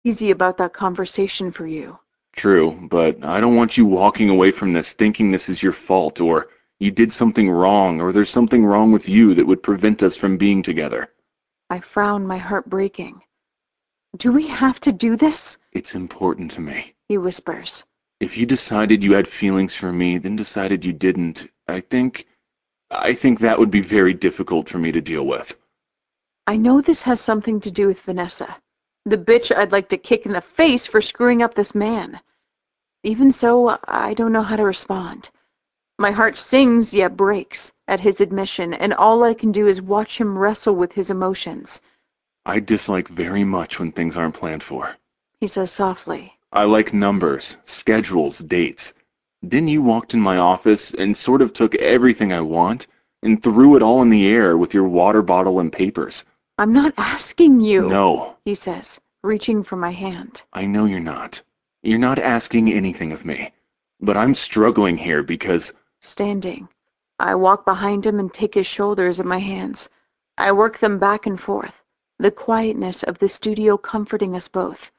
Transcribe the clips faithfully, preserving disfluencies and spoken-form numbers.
Easy about that conversation for you. True, but I don't want you walking away from this thinking this is your fault, or you did something wrong, or there's something wrong with you that would prevent us from being together. I frown, my heart breaking. Do we have to do this? It's important to me. He whispers. If you decided you had feelings for me, then decided you didn't, I think, I think that would be very difficult for me to deal with. I know this has something to do with Vanessa, the bitch I'd like to kick in the face for screwing up this man. Even so, I don't know how to respond. My heart sings yet breaks at his admission, and all I can do is watch him wrestle with his emotions. I dislike very much when things aren't planned for. He says softly. I like numbers, schedules, dates. Then you walked in my office and sort of took everything I want and threw it all in the air with your water bottle and papers. I'm not asking you, No, he says, reaching for my hand. I know you're not. You're not asking anything of me. But I'm struggling here because... Standing, I walk behind him and take his shoulders in my hands. I work them back and forth, the quietness of the studio comforting us both.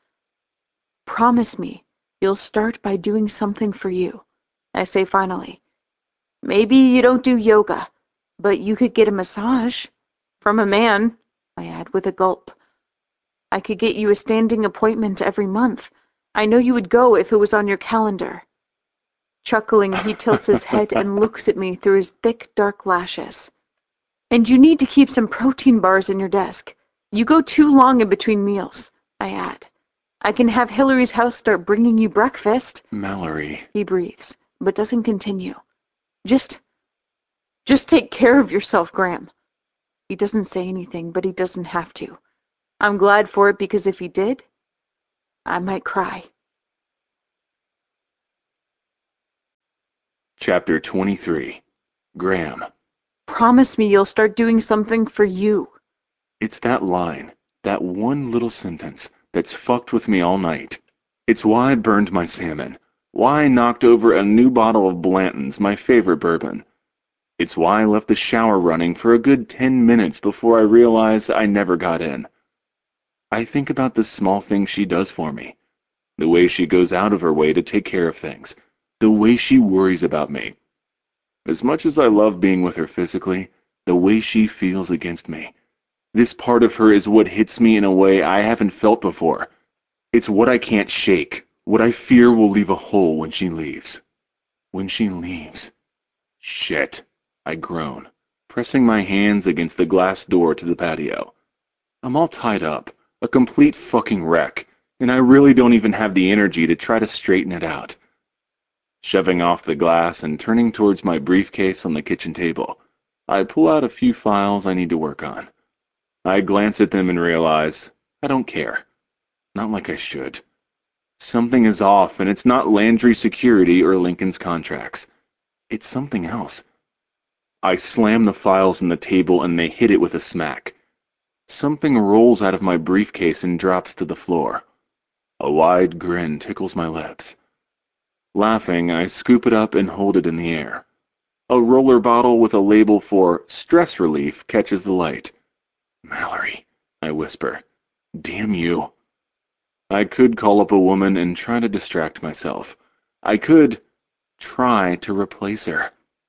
Promise me you'll start by doing something for you, I say finally. Maybe you don't do yoga, but you could get a massage. From a man, I add with a gulp. I could get you a standing appointment every month. I know you would go if it was on your calendar. Chuckling, he tilts his head and looks at me through his thick, dark lashes. And you need to keep some protein bars in your desk. You go too long in between meals, I add. I can have Hillary's house start bringing you breakfast. Mallory. He breathes, but doesn't continue. Just, just take care of yourself, Graham. He doesn't say anything, but he doesn't have to. I'm glad for it because if he did, I might cry. Chapter twenty-three. Graham. Promise me you'll start doing something for you. It's that line, that one little sentence, that's fucked with me all night. It's why I burned my salmon. Why I knocked over a new bottle of Blanton's, my favorite bourbon. It's why I left the shower running for a good ten minutes before I realized I never got in. I think about the small things she does for me. The way she goes out of her way to take care of things. The way she worries about me. As much as I love being with her physically, the way she feels against me. This part of her is what hits me in a way I haven't felt before. It's what I can't shake, what I fear will leave a hole when she leaves. When she leaves. Shit, I groan, pressing my hands against the glass door to the patio. I'm all tied up, a complete fucking wreck, and I really don't even have the energy to try to straighten it out. Shoving off the glass and turning towards my briefcase on the kitchen table, I pull out a few files I need to work on. I glance at them and realize I don't care. Not like I should. Something is off, and it's not Landry Security or Lincoln's contracts. It's something else. I slam the files on the table and they hit it with a smack. Something rolls out of my briefcase and drops to the floor. A wide grin tickles my lips. Laughing, I scoop it up and hold it in the air. A roller bottle with a label for stress relief catches the light. Mallory, I whisper. Damn you. I could call up a woman and try to distract myself. I could try to replace her.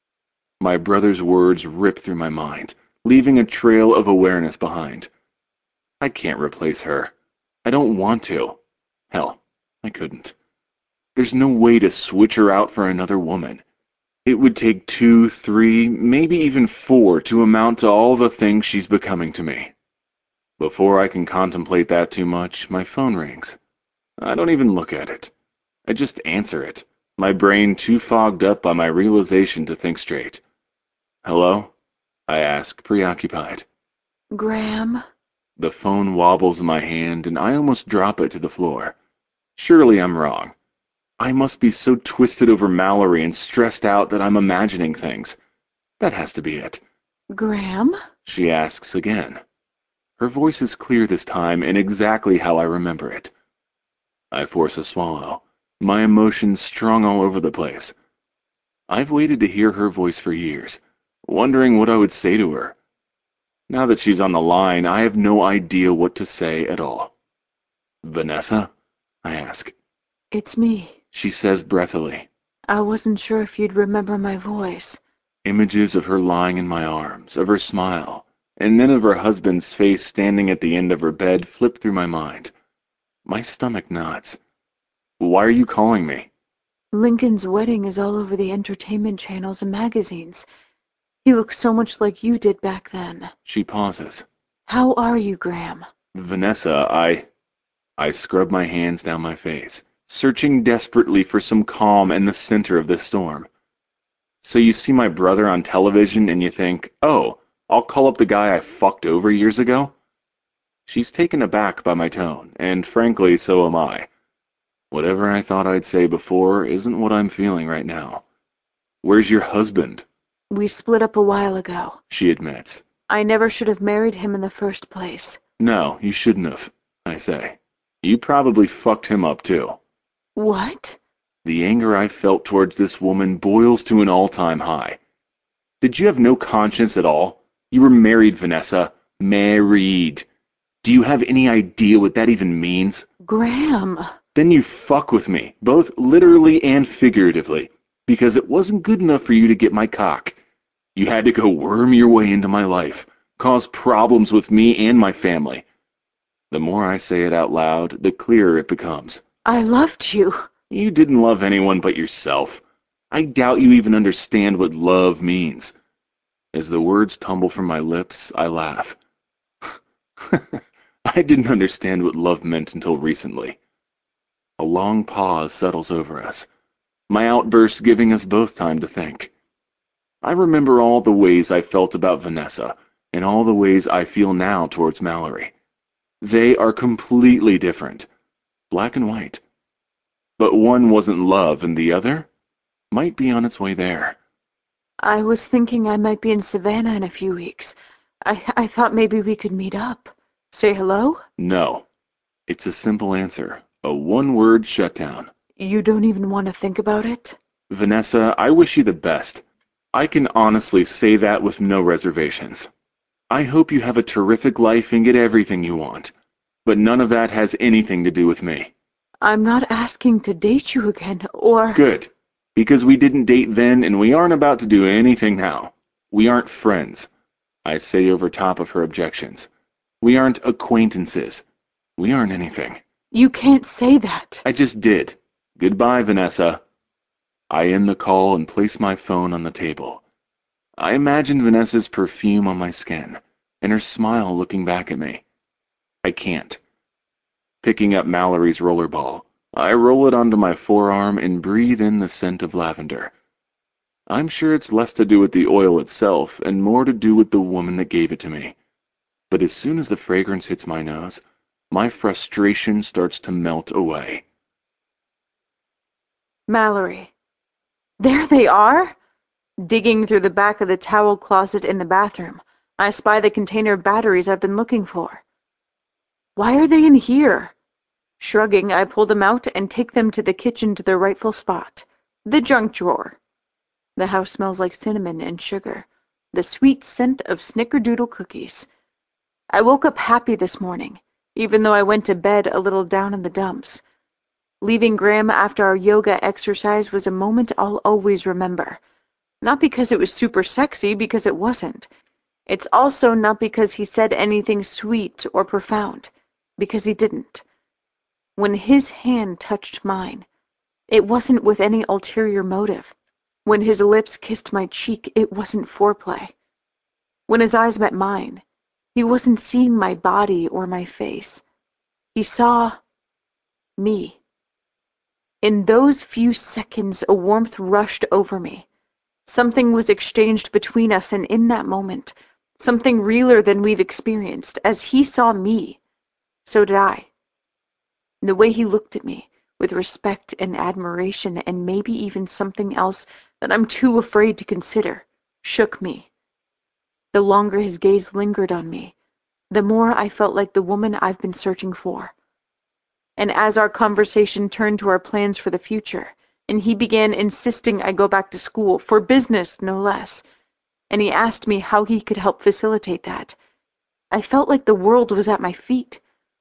My brother's words rip through my mind, leaving a trail of awareness behind. I can't replace her. I don't want to. Hell, I couldn't. There's no way to switch her out for another woman. It would take two, three, maybe even four to amount to all the things she's becoming to me. Before I can contemplate that too much, my phone rings. I don't even look at it. I just answer it, my brain too fogged up by my realization to think straight. Hello? I ask, preoccupied. Graham? The phone wobbles in my hand and I almost drop it to the floor. Surely I'm wrong. I must be so twisted over Mallory and stressed out that I'm imagining things. That has to be it. Graham? She asks again. Her voice is clear this time and exactly how I remember it. I force a swallow, my emotions strung all over the place. I've waited to hear her voice for years, wondering what I would say to her. Now that she's on the line, I have no idea what to say at all. Vanessa? I ask. It's me. She says breathily. I wasn't sure if you'd remember my voice. Images of her lying in my arms, of her smile, and then of her husband's face standing at the end of her bed flip through my mind. My stomach knots. Why are you calling me? Lincoln's wedding is all over the entertainment channels and magazines. He looks so much like you did back then. She pauses. How are you, Graham? Vanessa, I... I scrub my hands down my face, searching desperately for some calm in the center of this storm. So you see my brother on television and you think, oh, I'll call up the guy I fucked over years ago? She's taken aback by my tone, and frankly, so am I. Whatever I thought I'd say before isn't what I'm feeling right now. Where's your husband? We split up a while ago. She admits. I never should have married him in the first place. No, you shouldn't have, I say. You probably fucked him up too. What? The anger I felt towards this woman boils to an all-time high. Did you have no conscience at all? You were married, Vanessa. Married. Do you have any idea what that even means? Graham. Then you fuck with me, both literally and figuratively, because it wasn't good enough for you to get my cock. You had to go worm your way into my life, cause problems with me and my family. The more I say it out loud, the clearer it becomes. I loved you. You didn't love anyone but yourself. I doubt you even understand what love means. As the words tumble from my lips, I laugh. I didn't understand what love meant until recently. A long pause settles over us, my outburst giving us both time to think. I remember all the ways I felt about Vanessa, and all the ways I feel now towards Mallory. They are completely different, black and white. But one wasn't love, and the other might be on its way there. I was thinking I might be in Savannah in a few weeks. I, I thought maybe we could meet up. Say hello? No. It's a simple answer. A one-word shutdown. You don't even want to think about it? Vanessa, I wish you the best. I can honestly say that with no reservations. I hope you have a terrific life and get everything you want. But none of that has anything to do with me. I'm not asking to date you again, or... Good. Because we didn't date then and we aren't about to do anything now. We aren't friends. I say over top of her objections. We aren't acquaintances. We aren't anything. You can't say that. I just did. Goodbye, Vanessa. I end the call and place my phone on the table. I imagine Vanessa's perfume on my skin, and her smile looking back at me. I can't. Picking up Mallory's rollerball, I roll it onto my forearm and breathe in the scent of lavender. I'm sure it's less to do with the oil itself and more to do with the woman that gave it to me. But as soon as the fragrance hits my nose, my frustration starts to melt away. Mallory. There they are! Digging through the back of the towel closet in the bathroom, I spy the container of batteries I've been looking for. Why are they in here? Shrugging, I pull them out and take them to the kitchen to their rightful spot, the junk drawer. The house smells like cinnamon and sugar, the sweet scent of snickerdoodle cookies. I woke up happy this morning, even though I went to bed a little down in the dumps. Leaving Graham after our yoga exercise was a moment I'll always remember. Not because it was super sexy, because it wasn't. It's also not because he said anything sweet or profound, because he didn't. When his hand touched mine, it wasn't with any ulterior motive. When his lips kissed my cheek, it wasn't foreplay. When his eyes met mine, he wasn't seeing my body or my face. He saw me. In those few seconds, a warmth rushed over me. Something was exchanged between us, and in that moment, something realer than we've experienced. As he saw me, so did I. The way he looked at me, with respect and admiration, and maybe even something else that I'm too afraid to consider, shook me. The longer his gaze lingered on me, the more I felt like the woman I've been searching for. And as our conversation turned to our plans for the future, and he began insisting I go back to school, for business no less, and he asked me how he could help facilitate that, I felt like the world was at my feet.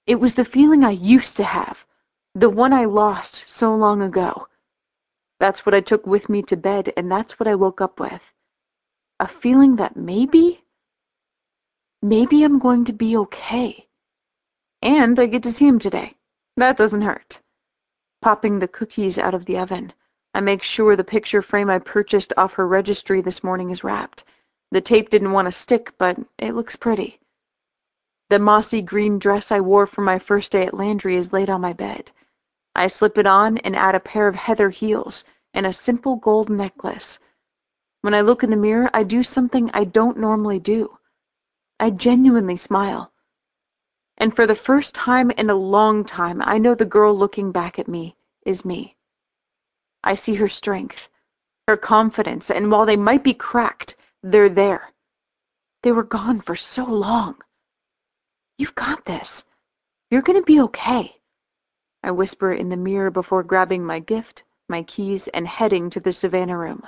It was the feeling I used to have, the one I lost so long ago. That's what I took with me to bed, and that's what I woke up with. A feeling that maybe, maybe I'm going to be okay. And I get to see him today. That doesn't hurt. Popping the cookies out of the oven, I make sure the picture frame I purchased off her registry this morning is wrapped. The tape didn't want to stick, but it looks pretty. The mossy green dress I wore for my first day at Landry is laid on my bed. I slip it on and add a pair of heather heels and a simple gold necklace. When I look in the mirror, I do something I don't normally do. I genuinely smile. And for the first time in a long time, I know the girl looking back at me is me. I see her strength, her confidence, and while they might be cracked, they're there. They were gone for so long. You've got this. You're gonna be okay. I whisper in the mirror before grabbing my gift, my keys, and heading to the Savannah room.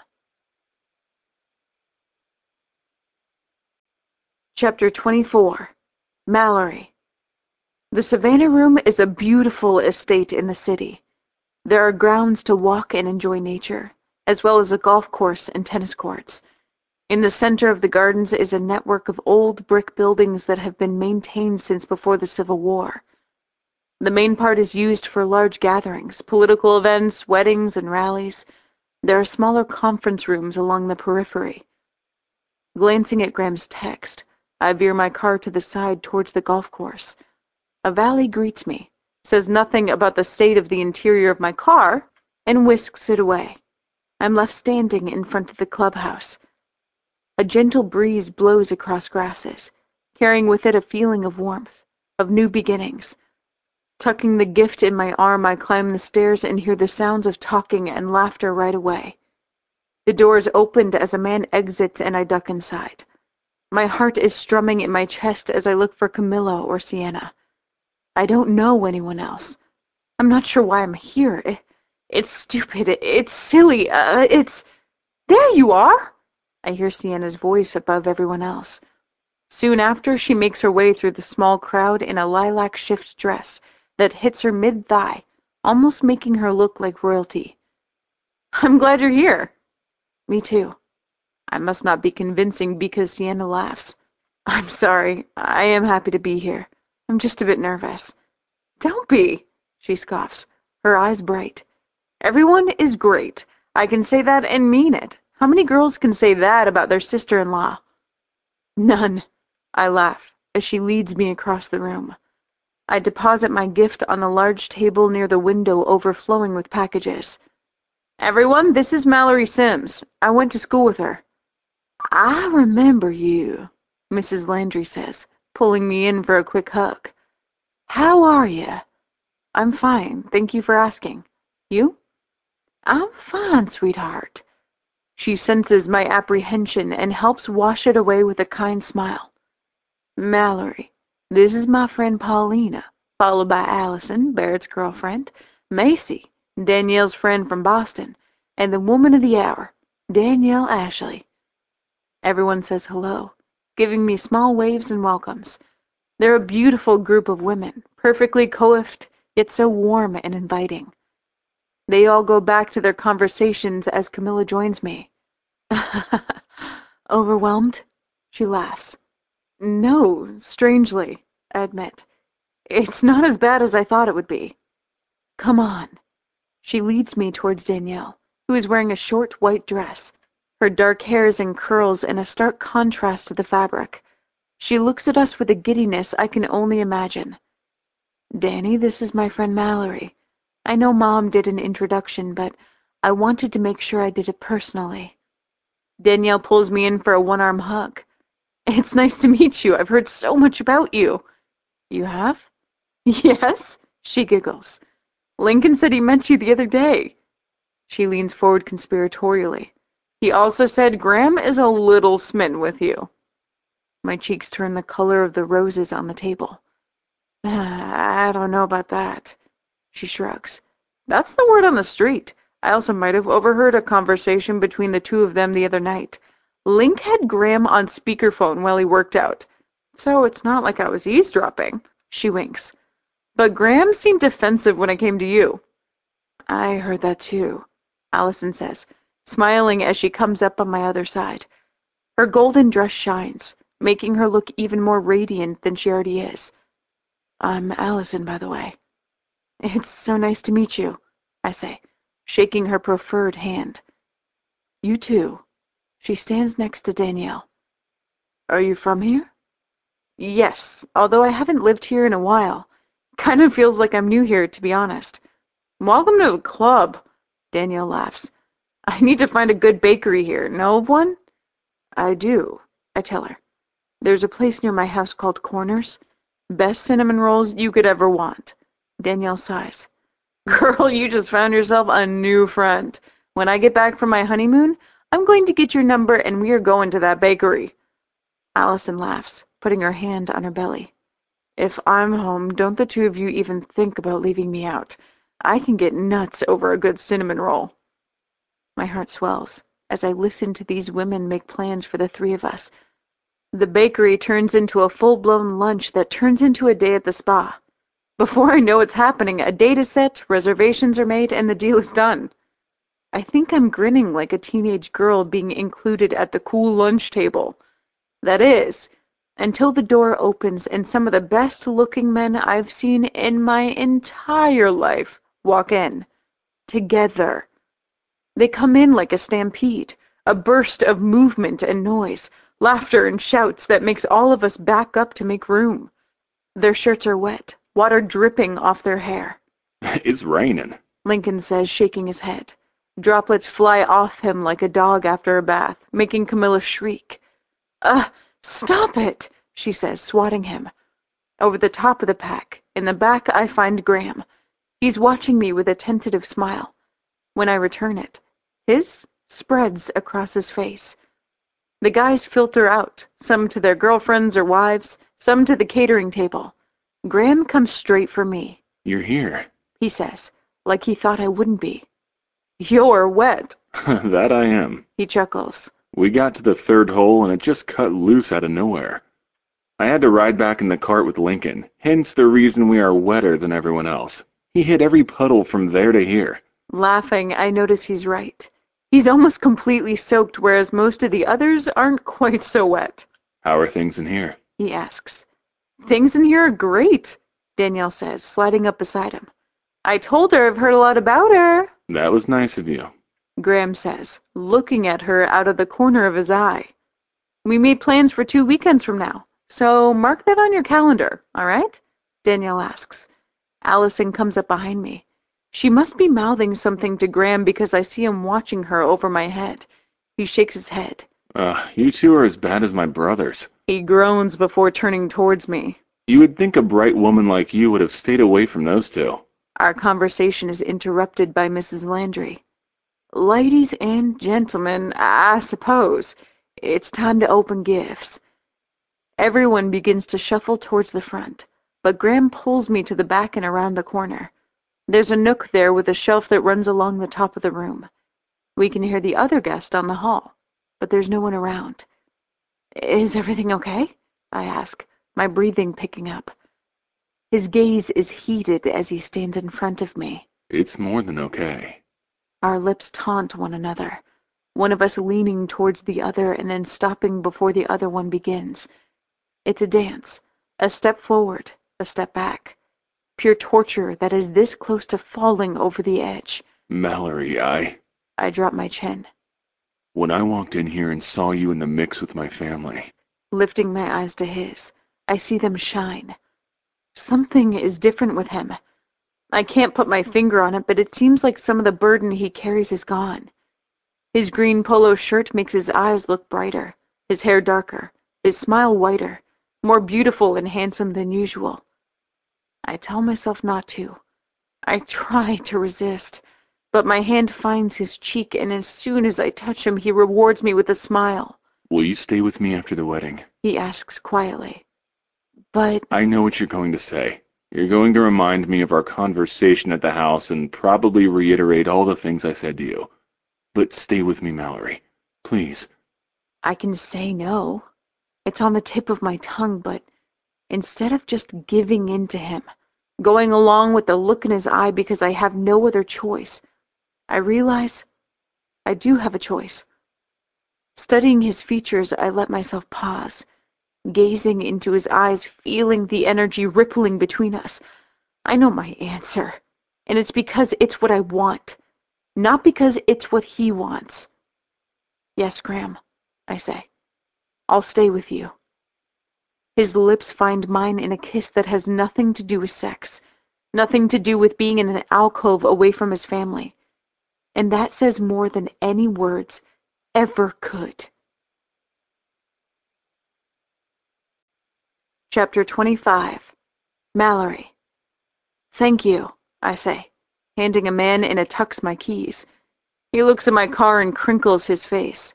Chapter twenty-four. Mallory. The Savannah room is a beautiful estate in the city. There are grounds to walk and enjoy nature, as well as a golf course and tennis courts. In the center of the gardens is a network of old brick buildings that have been maintained since before the Civil War. The main part is used for large gatherings, political events, weddings, and rallies. There are smaller conference rooms along the periphery. Glancing at Graham's text, I veer my car to the side towards the golf course. A valet greets me, says nothing about the state of the interior of my car, and whisks it away. I'm left standing in front of the clubhouse. A gentle breeze blows across grasses, carrying with it a feeling of warmth, of new beginnings. Tucking the gift in my arm, I climb the stairs and hear the sounds of talking and laughter right away. The door is opened as a man exits and I duck inside. My heart is strumming in my chest as I look for Camilla or Sienna. I don't know anyone else. I'm not sure why I'm here. It, it's stupid. It, it's silly. Uh, it's... There you are! I hear Sienna's voice above everyone else. Soon after, she makes her way through the small crowd in a lilac shift dress that hits her mid-thigh, almost making her look like royalty. I'm glad you're here. Me too. I must not be convincing because Sienna laughs. I'm sorry. I am happy to be here. I'm just a bit nervous. Don't be, she scoffs, her eyes bright. Everyone is great. I can say that and mean it. How many girls can say that about their sister-in-law? None. I laugh as she leads me across the room. I deposit my gift on the large table near the window overflowing with packages. Everyone, this is Mallory Sims. I went to school with her. I remember you, Missus Landry says, pulling me in for a quick hug. How are you? I'm fine, thank you for asking. You? I'm fine, sweetheart. She senses my apprehension and helps wash it away with a kind smile. Mallory, this is my friend Paulina, followed by Allison, Barrett's girlfriend, Macy, Danielle's friend from Boston, and the woman of the hour, Danielle Ashley. Everyone says hello, giving me small waves and welcomes. They're a beautiful group of women, perfectly coiffed, yet so warm and inviting. They all go back to their conversations as Camilla joins me. Overwhelmed? She laughs. No, strangely, I admit. It's not as bad as I thought it would be. Come on. She leads me towards Danielle, who is wearing a short white dress, her dark hairs and curls in a stark contrast to the fabric. She looks at us with a giddiness I can only imagine. Danny, this is my friend Mallory. I know Mom did an introduction, but I wanted to make sure I did it personally. Danielle pulls me in for a one-arm hug. It's nice to meet you. I've heard so much about you. You have? Yes, she giggles. Lincoln said he met you the other day. She leans forward conspiratorially. He also said Graham is a little smitten with you. My cheeks turn the color of the roses on the table. I don't know about that. She shrugs. That's the word on the street. I also might have overheard a conversation between the two of them the other night. Link had Graham on speakerphone while he worked out. So it's not like I was eavesdropping. She winks. But Graham seemed defensive when I came to you. I heard that too, Allison says, smiling as she comes up on my other side. Her golden dress shines, making her look even more radiant than she already is. I'm Allison, by the way. It's so nice to meet you, I say, shaking her proffered hand. You too. She stands next to Danielle. Are you from here? Yes, although I haven't lived here in a while. Kind of feels like I'm new here, to be honest. Welcome to the club, Danielle laughs. I need to find a good bakery here. Know of one? I do, I tell her. There's a place near my house called Corners. Best cinnamon rolls you could ever want. Danielle sighs. Girl, you just found yourself a new friend. When I get back from my honeymoon, I'm going to get your number and we are going to that bakery. Allison laughs, putting her hand on her belly. If I'm home, don't the two of you even think about leaving me out. I can get nuts over a good cinnamon roll. My heart swells as I listen to these women make plans for the three of us. The bakery turns into a full-blown lunch that turns into a day at the spa. Before I know what's happening, a date is set, reservations are made, and the deal is done. I think I'm grinning like a teenage girl being included at the cool lunch table. That is, until the door opens and some of the best-looking men I've seen in my entire life walk in. Together. They come in like a stampede, a burst of movement and noise, laughter and shouts that makes all of us back up to make room. Their shirts are wet, water dripping off their hair. It's raining, Lincoln says, shaking his head. Droplets fly off him like a dog after a bath, making Camilla shriek. Uh, stop it, she says, swatting him. Over the top of the pack, in the back, I find Graham. He's watching me with a tentative smile. When I return it, his spreads across his face. The guys filter out, some to their girlfriends or wives, some to the catering table. Graham comes straight for me. You're here, he says, like he thought I wouldn't be. You're wet. That I am. He chuckles. We got to the third hole and it just cut loose out of nowhere. I had to ride back in the cart with Lincoln, hence the reason we are wetter than everyone else. He hit every puddle from there to here. Laughing, I notice he's right. He's almost completely soaked, whereas most of the others aren't quite so wet. How are things in here? He asks. Things in here are great, Danielle says, sliding up beside him. I told her I've heard a lot about her. That was nice of you, Graham says, looking at her out of the corner of his eye. We made plans for two weekends from now, so mark that on your calendar, all right? Danielle asks. Allison comes up behind me. She must be mouthing something to Graham because I see him watching her over my head. He shakes his head. Uh, you two are as bad as my brothers. He groans before turning towards me. You would think a bright woman like you would have stayed away from those two. Our conversation is interrupted by Missus Landry. Ladies and gentlemen, I suppose it's time to open gifts. Everyone begins to shuffle towards the front, but Graham pulls me to the back and around the corner. There's a nook there with a shelf that runs along the top of the room. We can hear the other guest on the hall, but there's no one around. Is everything okay? I ask, my breathing picking up. His gaze is heated as he stands in front of me. It's more than okay. Our lips taunt one another, one of us leaning towards the other and then stopping before the other one begins. It's a dance, a step forward, a step back. Pure torture that is this close to falling over the edge. Mallory, I... I drop my chin. When I walked in here and saw you in the mix with my family... Lifting my eyes to his, I see them shine. Something is different with him. I can't put my finger on it, but it seems like some of the burden he carries is gone. His green polo shirt makes his eyes look brighter, his hair darker, his smile whiter, more beautiful and handsome than usual. I tell myself not to. I try to resist, but my hand finds his cheek, and as soon as I touch him, he rewards me with a smile. Will you stay with me after the wedding? He asks quietly. But... I know what you're going to say. You're going to remind me of our conversation at the house and probably reiterate all the things I said to you. But stay with me, Mallory. Please. I can say no. It's on the tip of my tongue, but instead of just giving in to him, going along with the look in his eye because I have no other choice. I realize I do have a choice. Studying his features, I let myself pause, gazing into his eyes, feeling the energy rippling between us. I know my answer, and it's because it's what I want, not because it's what he wants. Yes, Graham, I say. I'll stay with you. His lips find mine in a kiss that has nothing to do with sex, nothing to do with being in an alcove away from his family. And that says more than any words ever could. Chapter twenty-five. Mallory. Thank you, I say, handing a man in a tux my keys. He looks at my car and crinkles his face.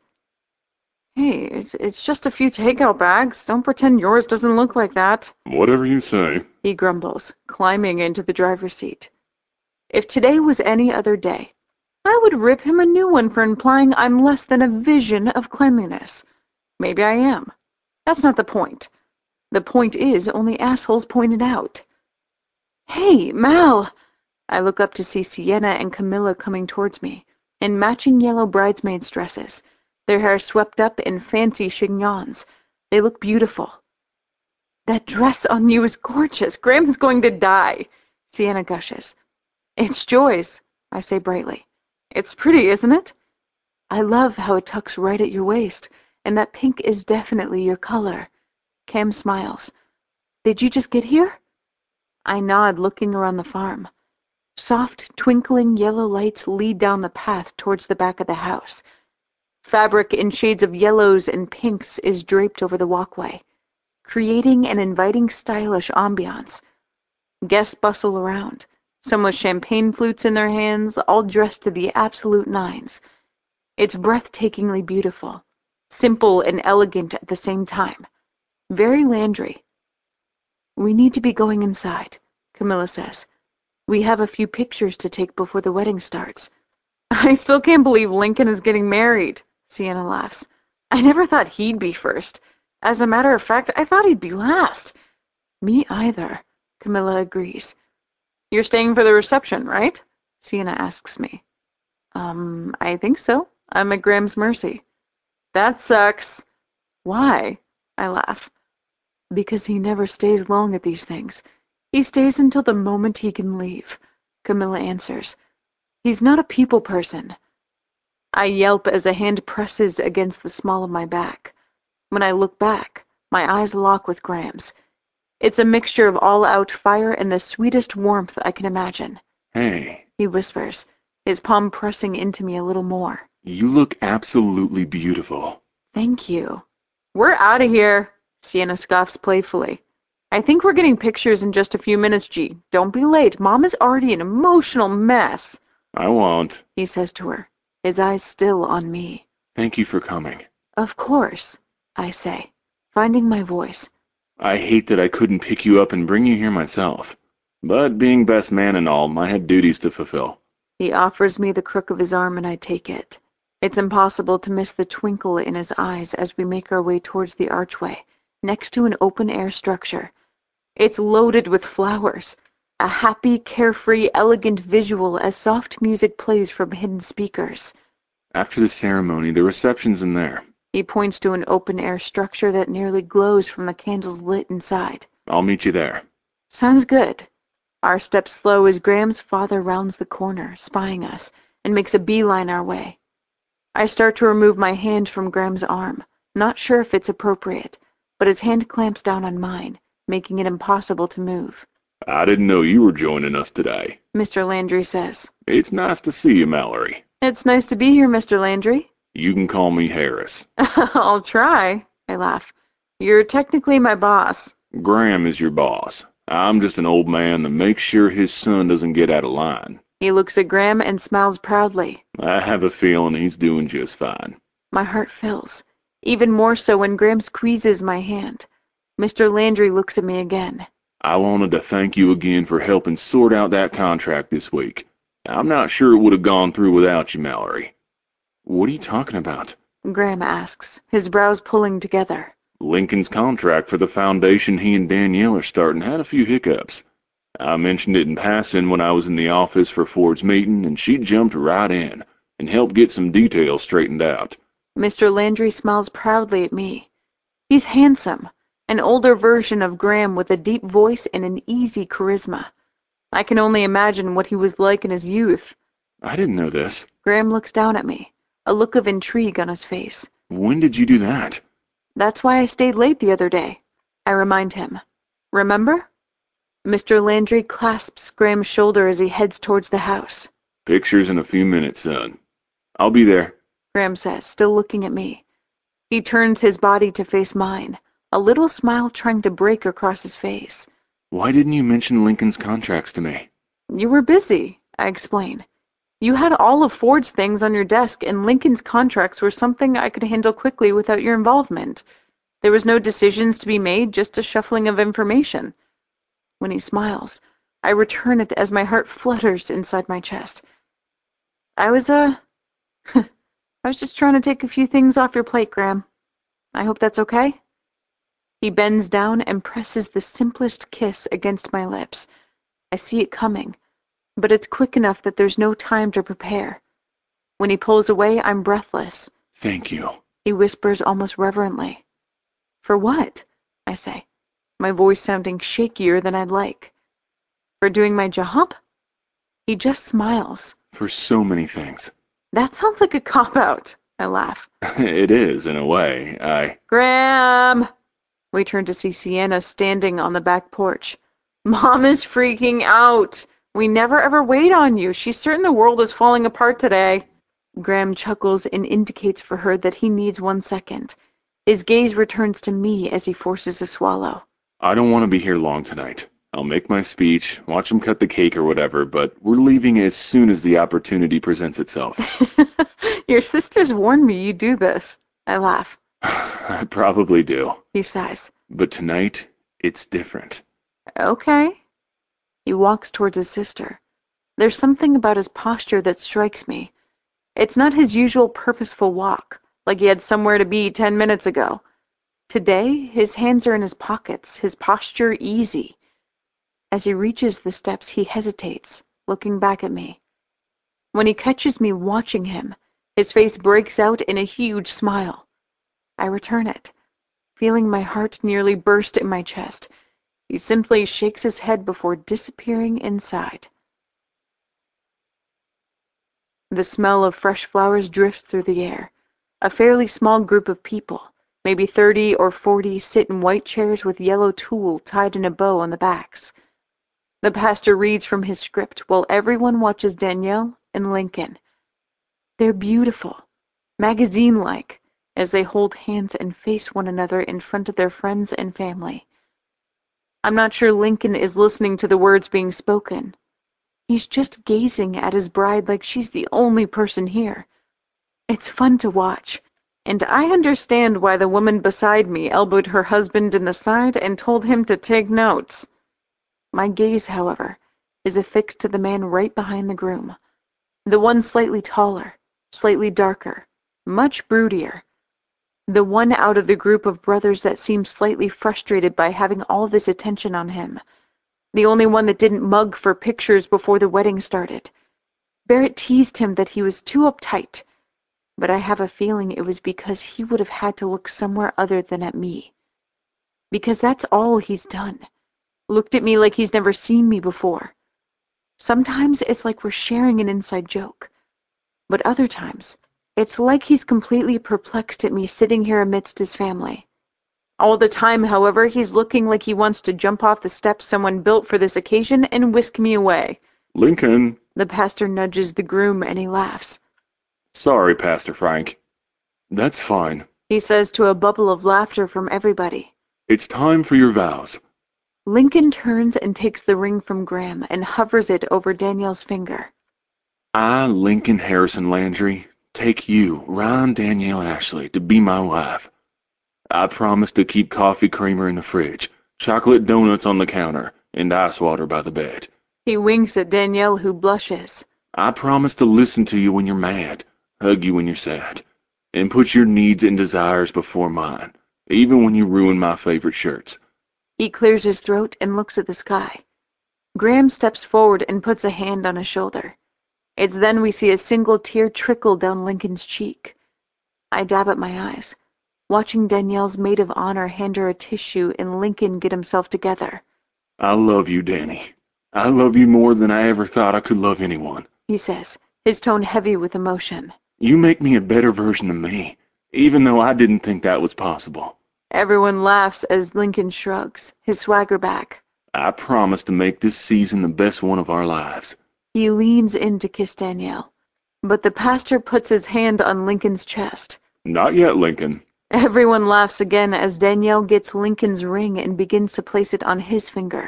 Hey, it's, it's just a few takeout bags. Don't pretend yours doesn't look like that. Whatever you say, He grumbles, climbing into the driver's seat. If today was any other day, I would rip him a new one for implying I'm less than a vision of cleanliness. Maybe I am. That's not the point. The point is, only assholes point it out. Hey, Mal! I look up to see Sienna and Camilla coming towards me, in matching yellow bridesmaids' dresses, their hair swept up in fancy chignons. They look beautiful. That dress on you is gorgeous. Graham's going to die, Sienna gushes. It's Joy's, I say brightly. It's pretty, isn't it? I love how it tucks right at your waist, and that pink is definitely your color. Cam smiles. Did you just get here? I nod, looking around the farm. Soft, twinkling yellow lights lead down the path towards the back of the house. Fabric in shades of yellows and pinks is draped over the walkway, creating an inviting, stylish ambiance. Guests bustle around, some with champagne flutes in their hands, all dressed to the absolute nines. It's breathtakingly beautiful, simple and elegant at the same time. Very Landry. We need to be going inside, Camilla says. We have a few pictures to take before the wedding starts. I still can't believe Lincoln is getting married, Sienna laughs. I never thought he'd be first. As a matter of fact, I thought he'd be last. Me either, Camilla agrees. You're staying for the reception, right? Sienna asks me. Um, I think so. I'm at Graham's mercy. That sucks. Why? I laugh. Because he never stays long at these things. He stays until the moment he can leave, Camilla answers. He's not a people person. I yelp as a hand presses against the small of my back. When I look back, my eyes lock with Graham's. It's a mixture of all-out fire and the sweetest warmth I can imagine. Hey, he whispers, his palm pressing into me a little more. You look absolutely beautiful. Thank you. We're out of here, Sienna scoffs playfully. I think we're getting pictures in just a few minutes, G. Don't be late. Mom is already an emotional mess. I won't, he says to her, his eyes still on me. Thank you for coming. Of course, I say, finding my voice. I hate that I couldn't pick you up and bring you here myself. But being best man and all, I had duties to fulfill. He offers me the crook of his arm and I take it. It's impossible to miss the twinkle in his eyes as we make our way towards the archway, next to an open-air structure. It's loaded with flowers, a happy, carefree, elegant visual as soft music plays from hidden speakers. After the ceremony, the reception's in there. He points to an open-air structure that nearly glows from the candles lit inside. I'll meet you there. Sounds good. Our steps slow as Graham's father rounds the corner, spying us, and makes a beeline our way. I start to remove my hand from Graham's arm, not sure if it's appropriate, but his hand clamps down on mine, making it impossible to move. I didn't know you were joining us today, Mister Landry says. It's nice to see you, Mallory. It's nice to be here, Mister Landry. You can call me Harris. I'll try, I laugh. You're technically my boss. Graham is your boss. I'm just an old man that makes sure his son doesn't get out of line. He looks at Graham and smiles proudly. I have a feeling he's doing just fine. My heart fills, even more so when Graham squeezes my hand. Mister Landry looks at me again. I wanted to thank you again for helping sort out that contract this week. I'm not sure it would have gone through without you, Mallory. What are you talking about? Graham asks, his brows pulling together. Lincoln's contract for the foundation he and Danielle are starting had a few hiccups. I mentioned it in passing when I was in the office for Ford's meeting, and she jumped right in and helped get some details straightened out. Mister Landry smiles proudly at me. He's handsome, an older version of Graham with a deep voice and an easy charisma. I can only imagine what he was like in his youth. I didn't know this. Graham looks down at me, a look of intrigue on his face. When did you do that? That's why I stayed late the other day, I remind him. Remember? Mister Landry clasps Graham's shoulder as he heads towards the house. Pictures in a few minutes, son. I'll be there, Graham says, still looking at me. He turns his body to face mine, a little smile trying to break across his face. Why didn't you mention Lincoln's contracts to me? You were busy, I explain. You had all of Ford's things on your desk, and Lincoln's contracts were something I could handle quickly without your involvement. There was no decisions to be made, just a shuffling of information. When he smiles, I return it as my heart flutters inside my chest. I was, uh, I was just trying to take a few things off your plate, Graham. I hope that's okay? He bends down and presses the simplest kiss against my lips. I see it coming, but it's quick enough that there's no time to prepare. When he pulls away, I'm breathless. Thank you, He whispers almost reverently. For what? I say, my voice sounding shakier than I'd like. For doing my job? He just smiles. for so many things. That sounds like a cop-out, I laugh. It is, in a way. I... Graham! We turn to see Sienna standing on the back porch. Mom is freaking out. We never ever wait on you. She's certain the world is falling apart today. Graham chuckles and indicates for her that he needs one second. His gaze returns to me as he forces a swallow. I don't want to be here long tonight. I'll make my speech, watch him cut the cake or whatever, but we're leaving as soon as the opportunity presents itself. Your sisters warned me you'd do this. I laugh. I probably do. He sighs. But tonight, it's different. Okay. He walks towards his sister. There's something about his posture that strikes me. It's not his usual purposeful walk, like he had somewhere to be ten minutes ago. Today, his hands are in his pockets, his posture easy. As he reaches the steps, he hesitates, looking back at me. When he catches me watching him, his face breaks out in a huge smile. I return it, feeling my heart nearly burst in my chest. He simply shakes his head before disappearing inside. The smell of fresh flowers drifts through the air. A fairly small group of people, maybe thirty or forty, sit in white chairs with yellow tulle tied in a bow on the backs. The pastor reads from his script while everyone watches Danielle and Lincoln. They're beautiful, magazine-like, as they hold hands and face one another in front of their friends and family. I'm not sure Lincoln is listening to the words being spoken. He's just gazing at his bride like she's the only person here. It's fun to watch, and I understand why the woman beside me elbowed her husband in the side and told him to take notes. My gaze, however, is affixed to the man right behind the groom, the one slightly taller, slightly darker, much broodier, the one out of the group of brothers that seemed slightly frustrated by having all this attention on him, the only one that didn't mug for pictures before the wedding started. Barrett teased him that he was too uptight, but I have a feeling it was because he would have had to look somewhere other than at me. Because that's all he's done. Looked at me like he's never seen me before. Sometimes it's like we're sharing an inside joke, but other times it's like he's completely perplexed at me sitting here amidst his family. All the time, however, he's looking like he wants to jump off the steps someone built for this occasion and whisk me away. Lincoln. The pastor nudges the groom and he laughs. Sorry, Pastor Frank. That's fine. He says to a bubble of laughter from everybody. It's time for your vows. Lincoln turns and takes the ring from Graham and hovers it over Danielle's finger. I, Lincoln Harrison Landry, take you, Ryan Danielle Ashley, to be my wife. I promise to keep coffee creamer in the fridge, chocolate donuts on the counter, and ice water by the bed. He winks at Danielle, who blushes. I promise to listen to you when you're mad, hug you when you're sad, and put your needs and desires before mine, even when you ruin my favorite shirts. He clears his throat and looks at the sky. Graham steps forward and puts a hand on his shoulder. It's then we see a single tear trickle down Lincoln's cheek. I dab at my eyes, watching Danielle's maid of honor hand her a tissue and Lincoln get himself together. I love you, Danny. I love you more than I ever thought I could love anyone, he says, his tone heavy with emotion. You make me a better version of me, even though I didn't think that was possible. Everyone laughs as Lincoln shrugs, his swagger back. I promise to make this season the best one of our lives. He leans in to kiss Danielle, but the pastor puts his hand on Lincoln's chest. Not yet, Lincoln. Everyone laughs again as Danielle gets Lincoln's ring and begins to place it on his finger.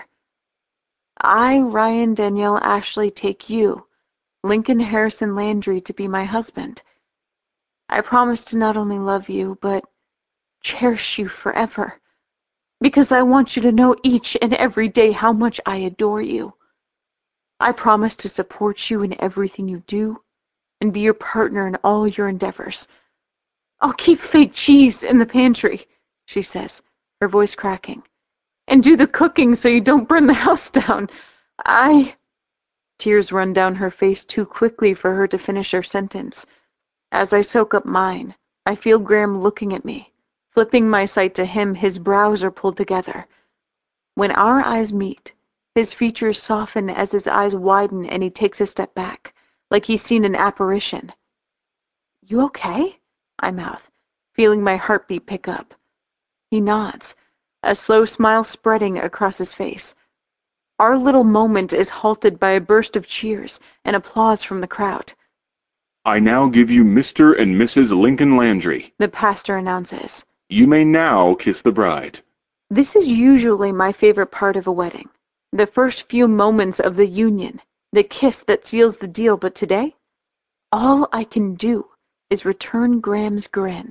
I, Ryan Danielle Ashley, take you, Lincoln Harrison Landry, to be my husband. I promise to not only love you, but cherish you forever, because I want you to know each and every day how much I adore you. I promise to support you in everything you do and be your partner in all your endeavors. I'll keep fake cheese in the pantry, she says, her voice cracking, and do the cooking so you don't burn the house down. I... Tears run down her face too quickly for her to finish her sentence. As I soak up mine, I feel Graham looking at me. Flipping my sight to him, his brows are pulled together. When our eyes meet, his features soften as his eyes widen and he takes a step back, like he's seen an apparition. You okay? I mouth, feeling my heartbeat pick up. He nods, a slow smile spreading across his face. Our little moment is halted by a burst of cheers and applause from the crowd. I now give you Mister and Missus Lincoln Landry, the pastor announces. You may now kiss the bride. This is usually my favorite part of a wedding. The first few moments of the union, the kiss that seals the deal, but today, all I can do is return Graham's grin.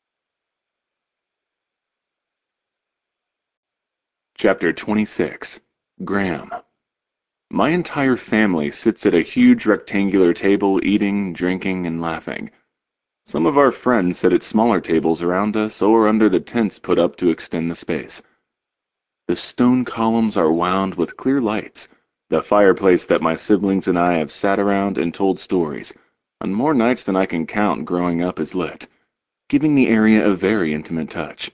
Chapter twenty-six. Graham. My entire family sits at a huge rectangular table eating, drinking, and laughing. Some of our friends sit at smaller tables around us or under the tents put up to extend the space. The stone columns are wound with clear lights. The fireplace that my siblings and I have sat around and told stories on more nights than I can count growing up is lit, giving the area a very intimate touch.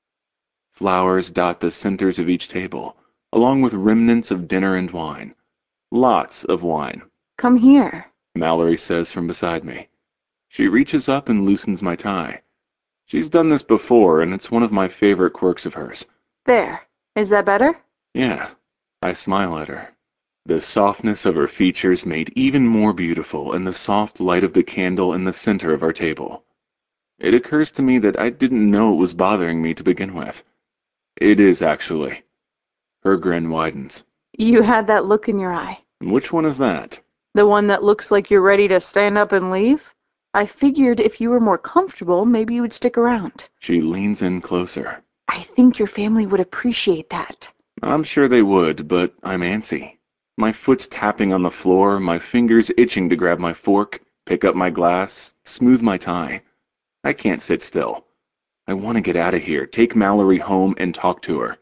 Flowers dot the centers of each table, along with remnants of dinner and wine. Lots of wine. Come here, Mallory says from beside me. She reaches up and loosens my tie. She's done this before, and it's one of my favorite quirks of hers. There. Is that better? Yeah. I smile at her. The softness of her features made even more beautiful in the soft light of the candle in the center of our table. It occurs to me that I didn't know it was bothering me to begin with. It is, actually. Her grin widens. You had that look in your eye. Which one is that? The one that looks like you're ready to stand up and leave? I figured if you were more comfortable, maybe you would stick around. She leans in closer. I think your family would appreciate that. I'm sure they would, but I'm antsy. My foot's tapping on the floor, my fingers itching to grab my fork, pick up my glass, smooth my tie. I can't sit still. I want to get out of here, take Mallory home, and talk to her.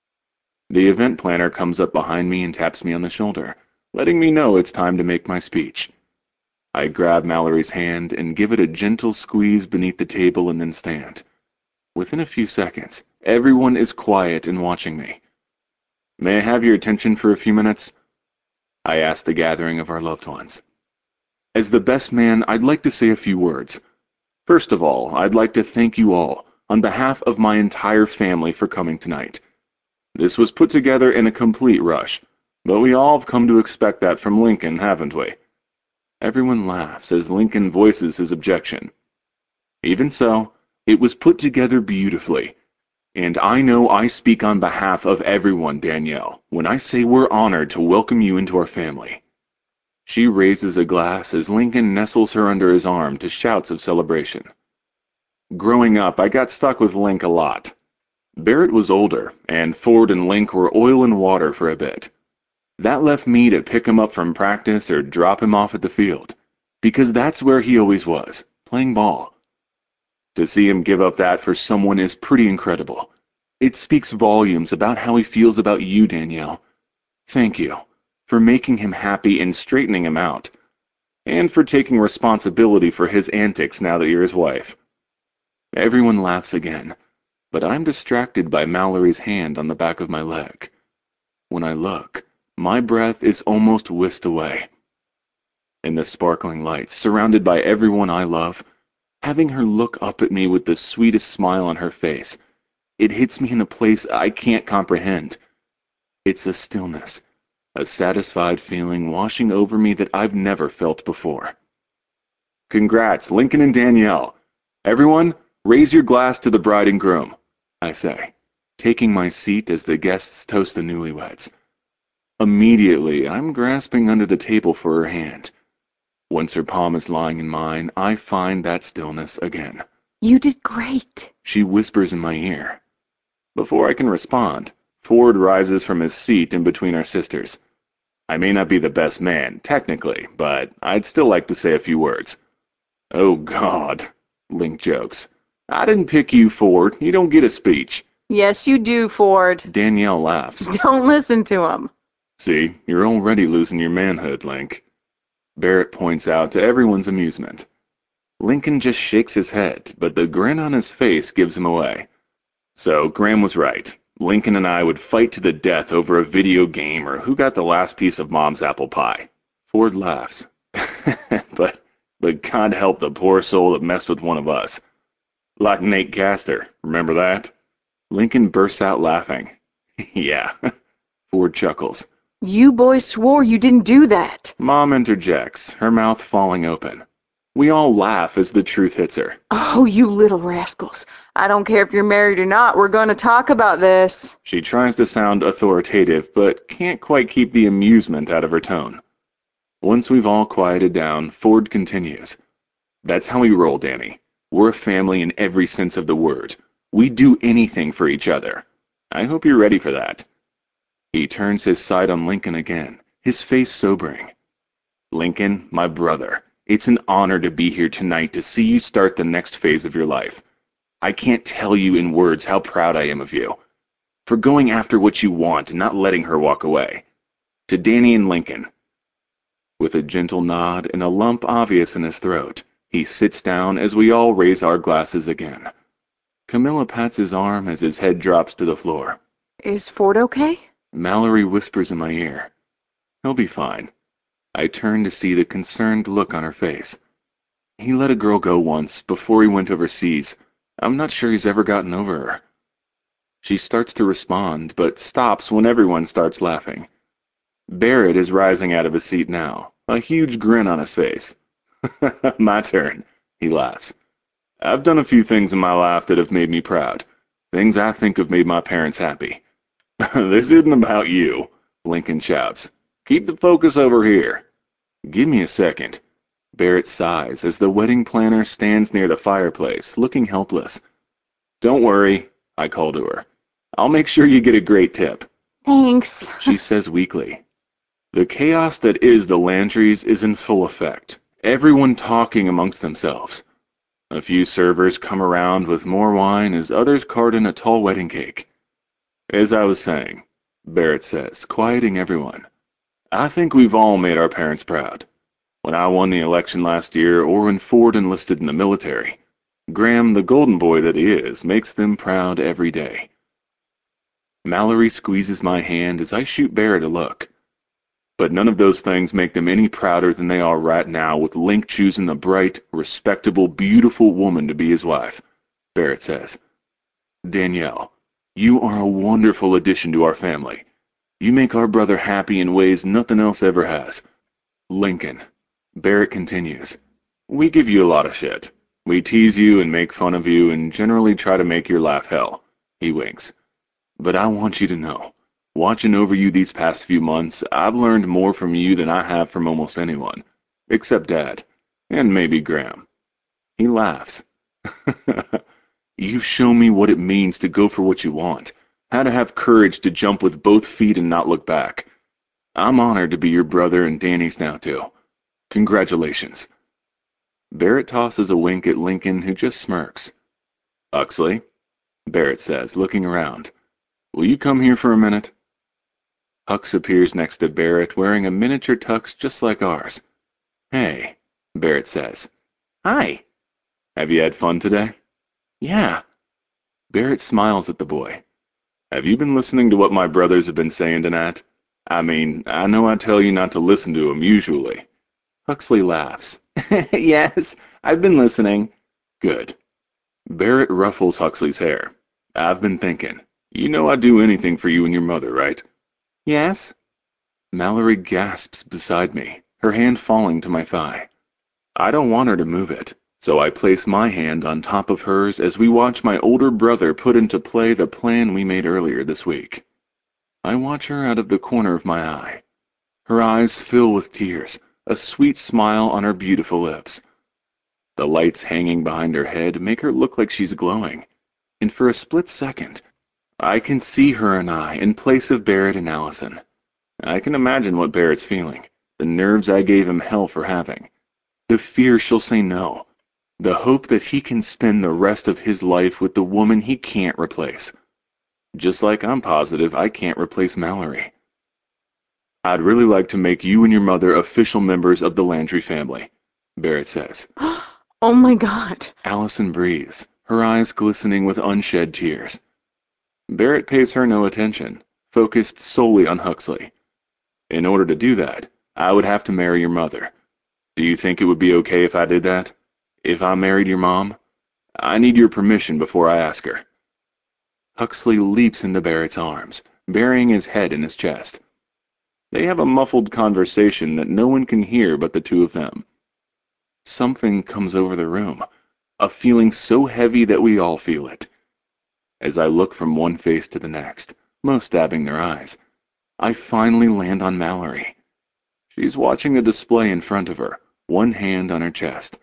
The event planner comes up behind me and taps me on the shoulder, letting me know it's time to make my speech. I grab Mallory's hand and give it a gentle squeeze beneath the table and then stand. Within a few seconds, everyone is quiet and watching me. May I have your attention for a few minutes? I ask the gathering of our loved ones. As the best man, I'd like to say a few words. First of all, I'd like to thank you all, on behalf of my entire family, for coming tonight. This was put together in a complete rush, but we all have come to expect that from Lincoln, haven't we? Everyone laughs as Lincoln voices his objection. Even so, it was put together beautifully, and I know I speak on behalf of everyone, Danielle, when I say we're honored to welcome you into our family. She raises a glass as Lincoln nestles her under his arm to shouts of celebration. Growing up, I got stuck with Link a lot. Barrett was older, and Ford and Link were oil and water for a bit. That left me to pick him up from practice or drop him off at the field, because that's where he always was, playing ball. To see him give up that for someone is pretty incredible. It speaks volumes about how he feels about you, Danielle. Thank you. for making him happy and straightening him out, and for taking responsibility for his antics now that you're his wife. Everyone laughs again, but I'm distracted by Mallory's hand on the back of my leg. When I look, my breath is almost whisked away. In the sparkling lights, surrounded by everyone I love, having her look up at me with the sweetest smile on her face, it hits me in a place I can't comprehend. It's a stillness, a satisfied feeling washing over me that I've never felt before. Congrats, Lincoln and Danielle. Everyone, raise your glass to the bride and groom, I say, taking my seat as the guests toast the newlyweds. Immediately, I'm grasping under the table for her hand. Once her palm is lying in mine, I find that stillness again. You did great, she whispers in my ear. Before I can respond, Ford rises from his seat in between our sisters. I may not be the best man, technically, but I'd still like to say a few words. Oh, God, Link jokes. I didn't pick you, Ford. You don't get a speech. Yes, you do, Ford. Danielle laughs. Don't listen to him. See, you're already losing your manhood, Link. Barrett points out to everyone's amusement. Lincoln just shakes his head, but the grin on his face gives him away. So Graham was right. Lincoln and I would fight to the death over a video game or who got the last piece of Mom's apple pie. Ford laughs. but, but God help the poor soul that messed with one of us. Like Nate Gaster, remember that? Lincoln bursts out laughing. Yeah. Ford chuckles. You boys swore you didn't do that. Mom interjects, her mouth falling open. We all laugh as the truth hits her. Oh, you little rascals. I don't care if you're married or not. We're going to talk about this. She tries to sound authoritative, but can't quite keep the amusement out of her tone. Once we've all quieted down, Ford continues. That's how we roll, Danny. We're a family in every sense of the word. We do anything for each other. I hope you're ready for that. He turns his sight on Lincoln again, his face sobering. Lincoln, my brother, it's an honor to be here tonight to see you start the next phase of your life. I can't tell you in words how proud I am of you. For going after what you want and not letting her walk away. To Danny and Lincoln. With a gentle nod and a lump obvious in his throat, he sits down as we all raise our glasses again. Camilla pats his arm as his head drops to the floor. Is Ford okay? Mallory whispers in my ear. He'll be fine. I turn to see the concerned look on her face. He let a girl go once, before he went overseas. I'm not sure he's ever gotten over her. She starts to respond, but stops when everyone starts laughing. Barrett is rising out of his seat now, a huge grin on his face. My turn, he laughs. I've done a few things in my life that have made me proud. Things I think have made my parents happy. This isn't about you, Lincoln shouts. Keep the focus over here. Give me a second. Barrett sighs as the wedding planner stands near the fireplace, looking helpless. Don't worry, I call to her. I'll make sure you get a great tip. Thanks, she says weakly. The chaos that is the Landrys is in full effect, everyone talking amongst themselves. A few servers come around with more wine as others cart in a tall wedding cake. As I was saying, Barrett says, quieting everyone, I think we've all made our parents proud. When I won the election last year, or when Ford enlisted in the military, Graham, the golden boy that he is, makes them proud every day. Mallory squeezes my hand as I shoot Barrett a look. But none of those things make them any prouder than they are right now with Link choosing the bright, respectable, beautiful woman to be his wife, Barrett says. Danielle, you are a wonderful addition to our family. You make our brother happy in ways nothing else ever has. Lincoln, Barrett continues, we give you a lot of shit. We tease you and make fun of you and generally try to make your life hell. He winks. But I want you to know, watching over you these past few months, I've learned more from you than I have from almost anyone, except Dad, and maybe Graham. He laughs. You've shown me what it means to go for what you want, how to have courage to jump with both feet and not look back. I'm honored to be your brother, and Danny's now too. Congratulations. Barrett tosses a wink at Lincoln, who just smirks. Huxley, Barrett says, looking around, will you come here for a minute? Hux appears next to Barrett wearing a miniature tux just like ours. Hey, Barrett says. Hi. Have you had fun today? Yeah. Barrett smiles at the boy. Have you been listening to what my brothers have been saying tonight? I mean, I know I tell you not to listen to them usually. Huxley laughs. Yes, I've been listening. Good. Barrett ruffles Huxley's hair. I've been thinking. You know I'd do anything for you and your mother, right? Yes. Mallory gasps beside me, her hand falling to my thigh. I don't want her to move it, so I place my hand on top of hers as we watch my older brother put into play the plan we made earlier this week. I watch her out of the corner of my eye. Her eyes fill with tears, a sweet smile on her beautiful lips. The lights hanging behind her head make her look like she's glowing, and for a split second, I can see her and I in place of Barrett and Allison. I can imagine what Barrett's feeling, the nerves I gave him hell for having, the fear she'll say no, the hope that he can spend the rest of his life with the woman he can't replace. Just like I'm positive I can't replace Mallory. I'd really like to make you and your mother official members of the Landry family, Barrett says. Oh my God. Allison breathes, her eyes glistening with unshed tears. Barrett pays her no attention, focused solely on Huxley. In order to do that, I would have to marry your mother. Do you think it would be okay if I did that? If I married your mom? I need your permission before I ask her. Huxley leaps into Barrett's arms, burying his head in his chest. They have a muffled conversation that no one can hear but the two of them. Something comes over the room, a feeling so heavy that we all feel it. As I look from one face to the next, most dabbing their eyes, I finally land on Mallory. She's watching a display in front of her, one hand on her chest.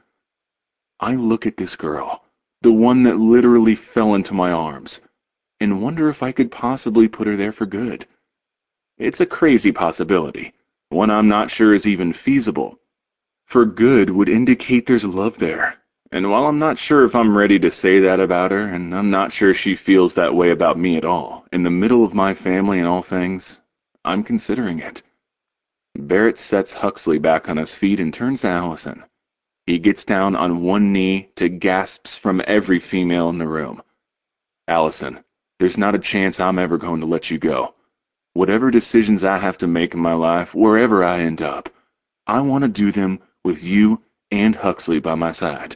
I look at this girl, the one that literally fell into my arms, and wonder if I could possibly put her there for good. It's a crazy possibility, one I'm not sure is even feasible. For good would indicate there's love there, and while I'm not sure if I'm ready to say that about her, and I'm not sure she feels that way about me at all, in the middle of my family and all things, I'm considering it. Barrett sets Huxley back on his feet and turns to Allison. He gets down on one knee to gasps from every female in the room. Allison, there's not a chance I'm ever going to let you go. Whatever decisions I have to make in my life, wherever I end up, I want to do them with you and Huxley by my side.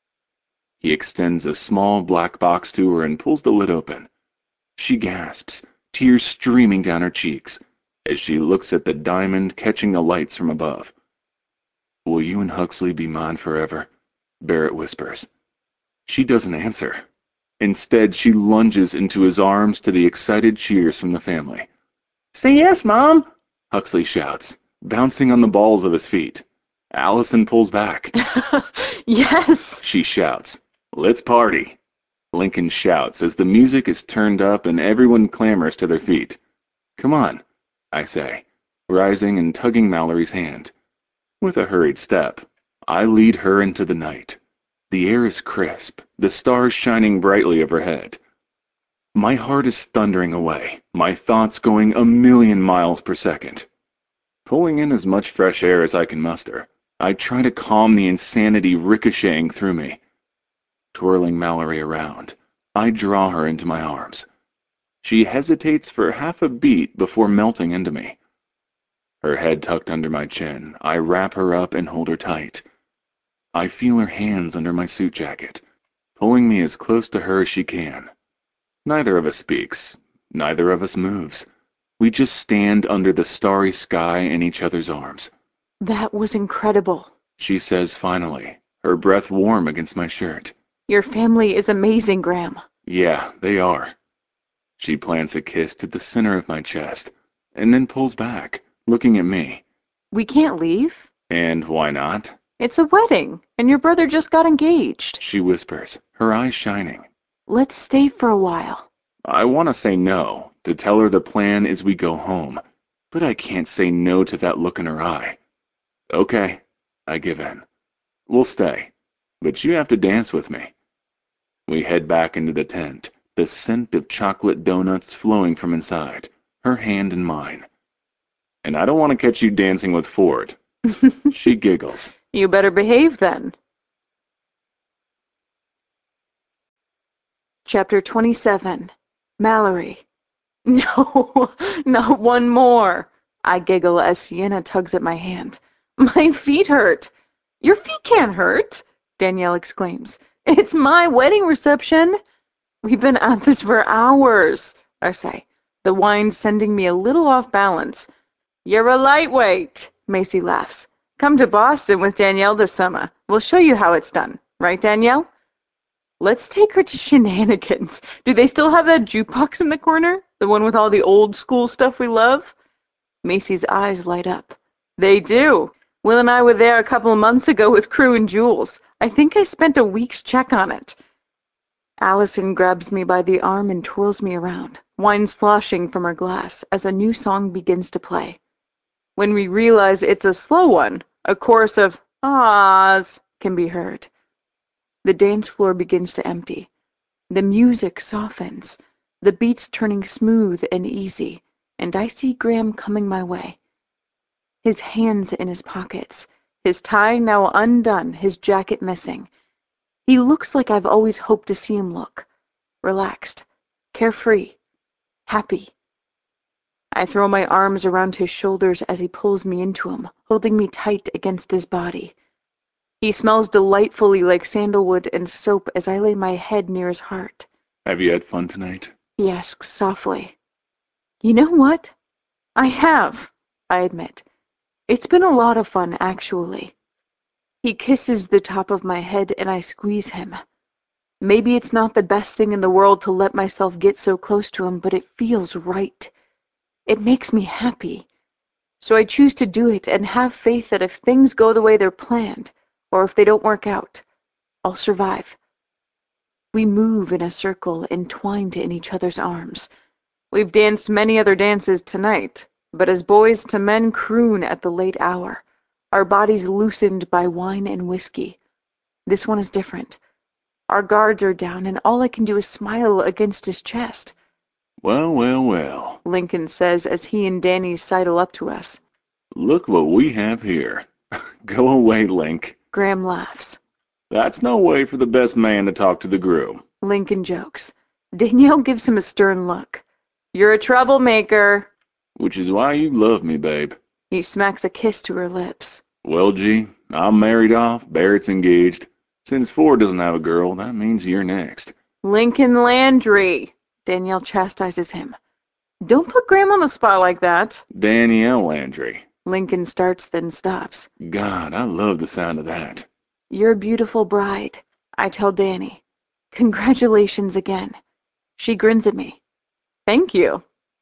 He extends a small black box to her and pulls the lid open. She gasps, tears streaming down her cheeks, as she looks at the diamond catching the lights from above. Will you and Huxley be mine forever? Barrett whispers. She doesn't answer. Instead, she lunges into his arms to the excited cheers from the family. Say yes, Mom! Huxley shouts, bouncing on the balls of his feet. Allison pulls back. Yes! She shouts. Let's party! Lincoln shouts as the music is turned up and everyone clamors to their feet. Come on, I say, rising and tugging Mallory's hand. With a hurried step, I lead her into the night. The air is crisp, the stars shining brightly overhead. My heart is thundering away, my thoughts going a million miles per second. Pulling in as much fresh air as I can muster, I try to calm the insanity ricocheting through me. Twirling Mallory around, I draw her into my arms. She hesitates for half a beat before melting into me. Her head tucked under my chin, I wrap her up and hold her tight. I feel her hands under my suit jacket, pulling me as close to her as she can. Neither of us speaks, neither of us moves. We just stand under the starry sky in each other's arms. That was incredible, She says finally, her breath warm against my shirt. Your family is amazing, Graham. Yeah, they are. She plants a kiss to the center of my chest, and then pulls back, looking at me. We can't leave? And why not? It's a wedding, and your brother just got engaged. She whispers, her eyes shining. Let's stay for a while. I want to say no, to tell her the plan is we go home, but I can't say no to that look in her eye. Okay, I give in. We'll stay, but you have to dance with me. We head back into the tent, the scent of chocolate donuts flowing from inside, her hand in mine. And I don't want to catch you dancing with Ford. She giggles. You better behave then. Chapter twenty-seven. Mallory. No, not one more. I giggle as Sienna tugs at my hand. My feet hurt. Your feet can't hurt, Danielle exclaims. It's my wedding reception. We've been at this for hours, I say, the wine sending me a little off balance. You're a lightweight, Macy laughs. Come to Boston with Danielle this summer. We'll show you how it's done. Right, Danielle? Let's take her to Shenanigans. Do they still have that jukebox in the corner? The one with all the old school stuff we love? Macy's eyes light up. They do. Will and I were there a couple of months ago with Crew and Jules. I think I spent a week's check on it. Allison grabs me by the arm and twirls me around, wine sloshing from her glass as a new song begins to play. When we realize it's a slow one, a chorus of ahs can be heard. The dance floor begins to empty. The music softens, the beats turning smooth and easy, and I see Graham coming my way. His hands in his pockets, his tie now undone, his jacket missing. He looks like I've always hoped to see him look. Relaxed, carefree, happy. I throw my arms around his shoulders as he pulls me into him, holding me tight against his body. He smells delightfully like sandalwood and soap as I lay my head near his heart. Have you had fun tonight? He asks softly. You know what? I have, I admit. It's been a lot of fun, actually. He kisses the top of my head and I squeeze him. Maybe it's not the best thing in the world to let myself get so close to him, but it feels right. It makes me happy. So I choose to do it and have faith that if things go the way they're planned, or if they don't work out, I'll survive. We move in a circle, entwined in each other's arms. We've danced many other dances tonight, but as boys to men croon at the late hour, our bodies loosened by wine and whiskey. This one is different. Our guards are down, and all I can do is smile against his chest. Well, well, well, Lincoln says as he and Danny sidle up to us. Look what we have here. Go away, Link. Graham laughs. That's no way for the best man to talk to the groom. Lincoln jokes. Danielle gives him a stern look. You're a troublemaker. Which is why you love me, babe. He smacks a kiss to her lips. Well, G, I'm married off, Barrett's engaged. Since Ford doesn't have a girl, that means you're next. Lincoln Landry. Danielle chastises him. Don't put Graham on the spot like that. Danielle Landry. Lincoln starts, then stops. God, I love the sound of that. You're a beautiful bride, I tell Danny. Congratulations again. She grins at me. Thank you.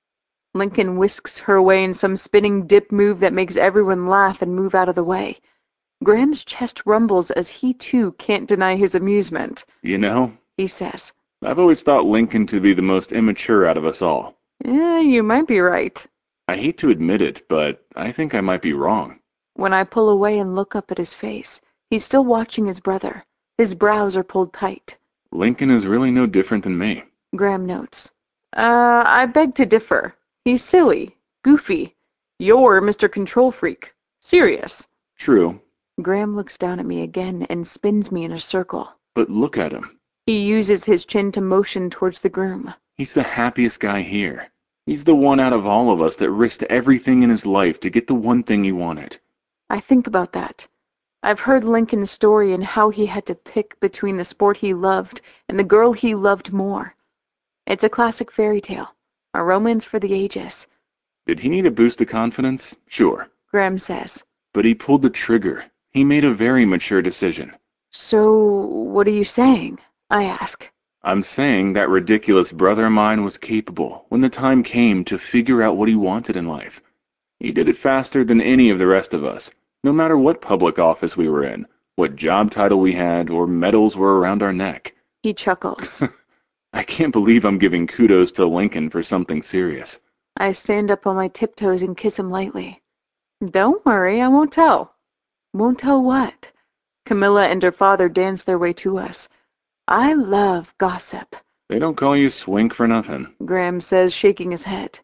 Lincoln whisks her away in some spinning dip move that makes everyone laugh and move out of the way. Graham's chest rumbles as he too can't deny his amusement. You know, he says, I've always thought Lincoln to be the most immature out of us all. Eh, you might be right. I hate to admit it, but I think I might be wrong. When I pull away and look up at his face, he's still watching his brother. His brows are pulled tight. Lincoln is really no different than me. Graham notes. Uh, I beg to differ. He's silly, goofy. You're Mister Control Freak. Serious. True. Graham looks down at me again and spins me in a circle. But look at him. He uses his chin to motion towards the groom. He's the happiest guy here. He's the one out of all of us that risked everything in his life to get the one thing he wanted. I think about that. I've heard Lincoln's story and how he had to pick between the sport he loved and the girl he loved more. It's a classic fairy tale, a romance for the ages. Did he need a boost of confidence? Sure. Graham says. But he pulled the trigger. He made a very mature decision. So, what are you saying? I ask. I'm saying that ridiculous brother of mine was capable, when the time came, to figure out what he wanted in life. He did it faster than any of the rest of us, no matter what public office we were in, what job title we had, or medals were around our neck. He chuckles. I can't believe I'm giving kudos to Lincoln for something serious. I stand up on my tiptoes and kiss him lightly. Don't worry, I won't tell. Won't tell what? Camilla and her father dance their way to us. I love gossip. They don't call you Swink for nothing. Graham says, shaking his head.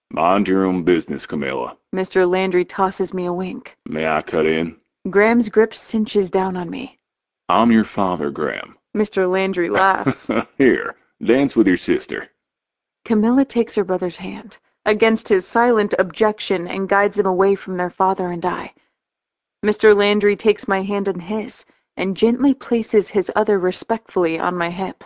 Mind your own business, Camilla. Mister Landry tosses me a wink. May I cut in? Graham's grip cinches down on me. I'm your father, Graham. Mister Landry laughs. Here, dance with your sister. Camilla takes her brother's hand, against his silent objection, and guides him away from their father and I. Mister Landry takes my hand in his, and gently places his other respectfully on my hip.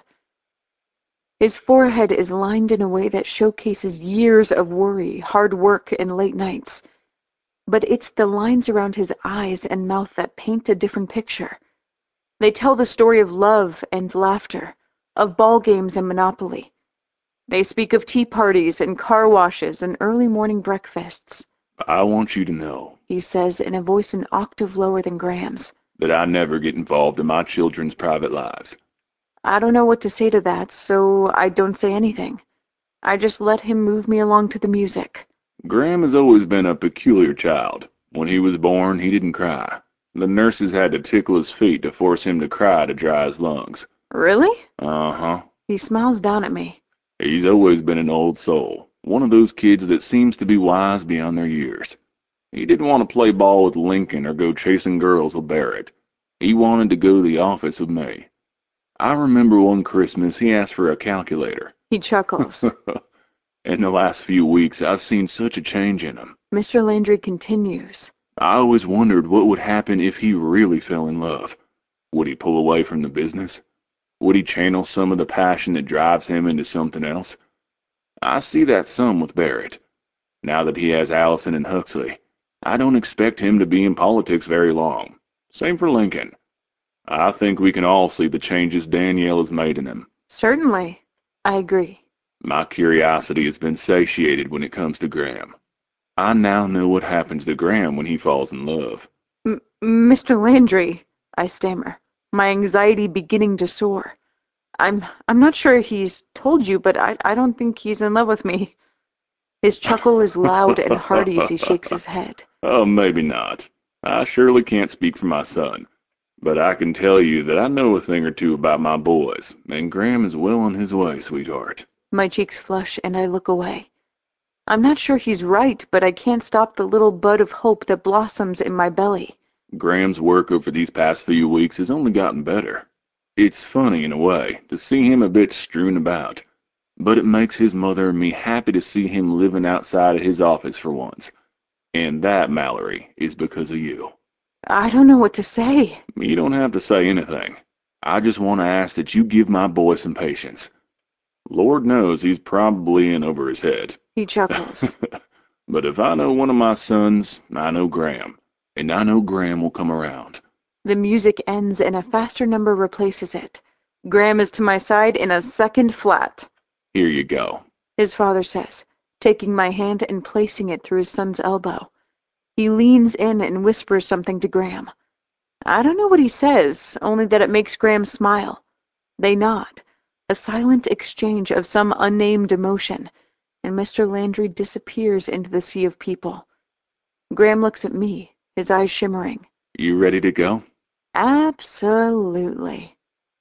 His forehead is lined in a way that showcases years of worry, hard work, and late nights. But it's the lines around his eyes and mouth that paint a different picture. They tell the story of love and laughter, of ball games and Monopoly. They speak of tea parties and car washes and early morning breakfasts. I want you to know, He says in a voice an octave lower than Graham's, that I never get involved in my children's private lives. I don't know what to say to that, so I don't say anything. I just let him move me along to the music. Graham has always been a peculiar child. When he was born, he didn't cry. The nurses had to tickle his feet to force him to cry to dry his lungs. Really? Uh-huh. He smiles down at me. He's always been an old soul, one of those kids that seems to be wise beyond their years. He didn't want to play ball with Lincoln or go chasing girls with Barrett. He wanted to go to the office with me. I remember one Christmas he asked for a calculator. He chuckles. In the last few weeks, I've seen such a change in him. Mister Landry continues. I always wondered what would happen if he really fell in love. Would he pull away from the business? Would he channel some of the passion that drives him into something else? I see that some with Barrett. Now that he has Allison and Huxley, I don't expect him to be in politics very long. Same for Lincoln. I think we can all see the changes Danielle has made in him. Certainly. I agree. My curiosity has been satiated when it comes to Graham. I now know what happens to Graham when he falls in love. M- Mister Landry, I stammer, my anxiety beginning to soar. I'm I'm not sure he's told you, but I, I don't think he's in love with me. His chuckle is loud and hearty as he shakes his head. Oh, maybe not. I surely can't speak for my son. But I can tell you that I know a thing or two about my boys, and Graham is well on his way, sweetheart. My cheeks flush and I look away. I'm not sure he's right, but I can't stop the little bud of hope that blossoms in my belly. Graham's work over these past few weeks has only gotten better. It's funny, in a way, to see him a bit strewn about, but it makes his mother and me happy to see him living outside of his office for once. And that, Mallory, is because of you. I don't know what to say. You don't have to say anything. I just want to ask that you give my boy some patience. Lord knows he's probably in over his head. He chuckles. But if I know one of my sons, I know Graham. And I know Graham will come around. The music ends and a faster number replaces it. Graham is to my side in a second flat. Here you go, His father says, taking my hand and placing it through his son's elbow. He leans in and whispers something to Graham. I don't know what he says, only that it makes Graham smile. They nod, a silent exchange of some unnamed emotion, and Mister Landry disappears into the sea of people. Graham looks at me, his eyes shimmering. You ready to go? Absolutely.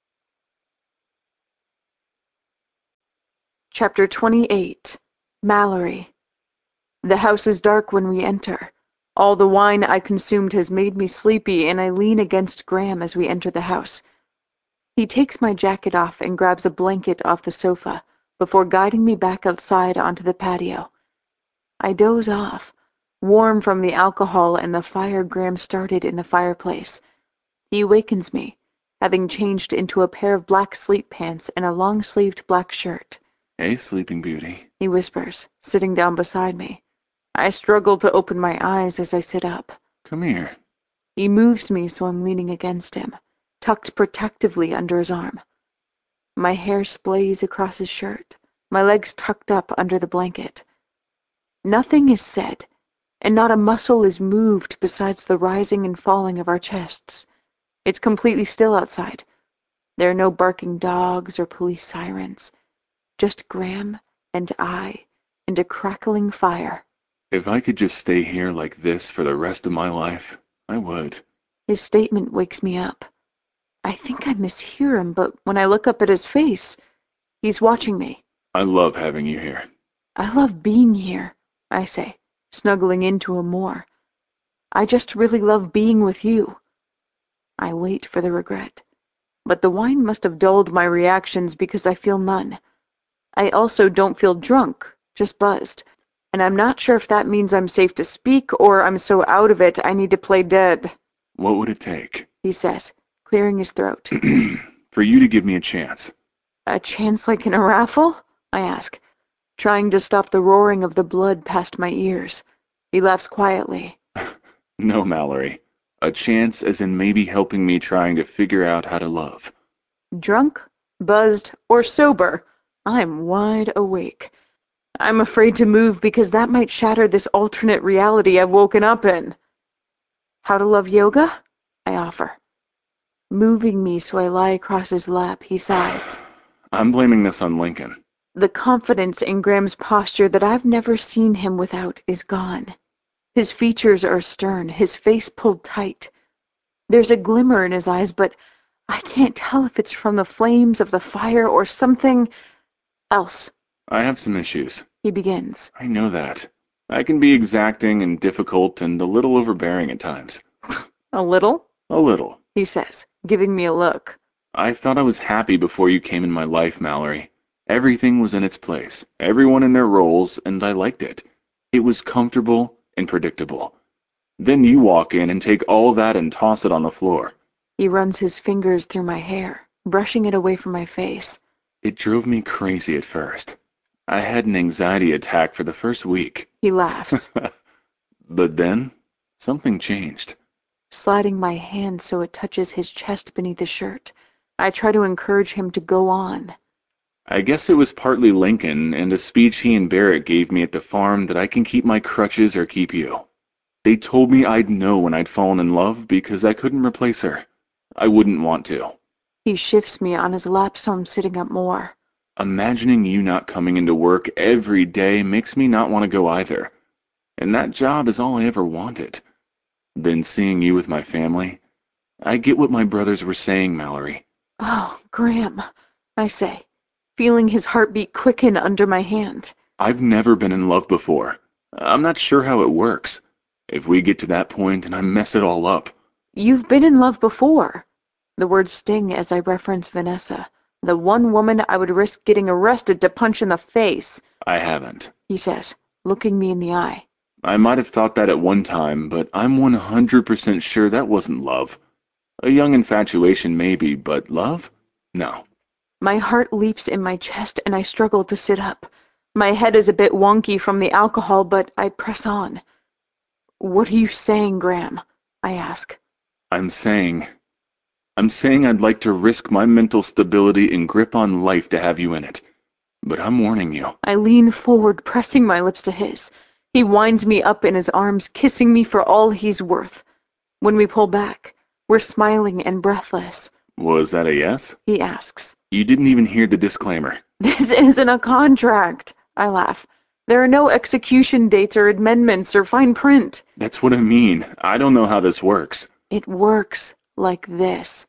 Chapter twenty-eight. Mallory. The house is dark when we enter. All the wine I consumed has made me sleepy, and I lean against Graham as we enter the house. He takes my jacket off and grabs a blanket off the sofa before guiding me back outside onto the patio. I doze off, warm from the alcohol and the fire Graham started in the fireplace. He awakens me, having changed into a pair of black sleep pants and a long-sleeved black shirt. Hey, Sleeping Beauty, He whispers, sitting down beside me. I struggle to open my eyes as I sit up. come here. He moves me so I'm leaning against him, tucked protectively under his arm. My hair splays across his shirt, my legs tucked up under the blanket. Nothing is said, and not a muscle is moved besides the rising and falling of our chests. It's completely still outside. There are no barking dogs or police sirens. Just Graham and I and a crackling fire. If I could just stay here like this for the rest of my life, I would. His statement wakes me up. I think I mishear him, but when I look up at his face, he's watching me. I love having you here. I love being here. I say, snuggling into him more. I just really love being with you. I wait for the regret, but the wine must have dulled my reactions because I feel none. I also don't feel drunk, just buzzed, and I'm not sure if that means I'm safe to speak or I'm so out of it I need to play dead. What would it take? He says, clearing his throat. For you to give me a chance. A chance like in a raffle? I ask, trying to stop the roaring of the blood past my ears. He laughs quietly. No, Mallory. A chance as in maybe helping me trying to figure out how to love. Drunk, buzzed, or sober, I'm wide awake. I'm afraid to move because that might shatter this alternate reality I've woken up in. How to love yoga? I offer. Moving me so I lie across his lap, he sighs. I'm blaming this on Lincoln. The confidence in Graham's posture that I've never seen him without is gone. His features are stern, his face pulled tight. There's a glimmer in his eyes, but I can't tell if it's from the flames of the fire or something else. I have some issues. He begins. I know that. I can be exacting and difficult and a little overbearing at times. A little? A little. He says, giving me a look. I thought I was happy before you came in my life, Mallory. Everything was in its place, everyone in their roles, and I liked it. It was comfortable and predictable. Then you walk in and take all that and toss it on the floor. He runs his fingers through my hair, brushing it away from my face. It drove me crazy at first. I had an anxiety attack for the first week. He laughs. But then, something changed. Sliding my hand so it touches his chest beneath his shirt, I try to encourage him to go on. I guess it was partly Lincoln and a speech he and Barrett gave me at the farm that I can keep my crutches or keep you. They told me I'd know when I'd fallen in love because I couldn't replace her. I wouldn't want to. He shifts me on his lap so I'm sitting up more. Imagining you not coming into work every day makes me not want to go either. And that job is all I ever wanted. Then seeing you with my family, I get what my brothers were saying, Mallory. Oh, Graham, I say, feeling his heartbeat quicken under my hand. I've never been in love before. I'm not sure how it works. If we get to that point and I mess it all up. You've been in love before. The words sting as I reference Vanessa, the one woman I would risk getting arrested to punch in the face. I haven't, He says, looking me in the eye. I might have thought that at one time, but I'm one hundred percent sure that wasn't love. A young infatuation maybe, but love? No. My heart leaps in my chest and I struggle to sit up. My head is a bit wonky from the alcohol, but I press on. What are you saying, Graham? I ask. I'm saying... I'm saying I'd like to risk my mental stability and grip on life to have you in it. But I'm warning you. I lean forward, pressing my lips to his. He winds me up in his arms, kissing me for all he's worth. When we pull back, we're smiling and breathless. Was that a yes? He asks. You didn't even hear the disclaimer. This isn't a contract. I laugh. There are no execution dates or amendments or fine print. That's what I mean. I don't know how this works. It works like this.